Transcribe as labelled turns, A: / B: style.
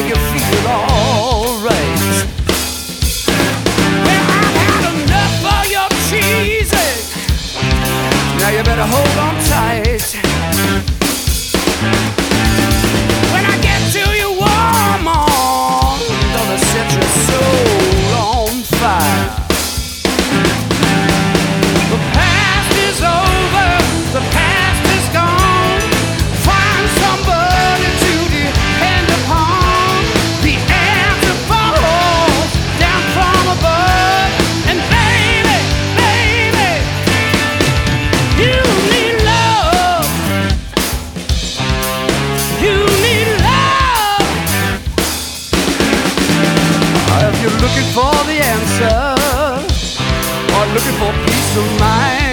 A: make you feel alright. Well, I've had enough of your cheesing. Now you better hold on tight. When I get to you warm on, gonna set your soul on fire. The past is over, the past is gone. Find somebody to depend upon. The answer falls down from above. And baby, baby, you need love. You need love. If you're looking for the answer, or looking for peace of mind,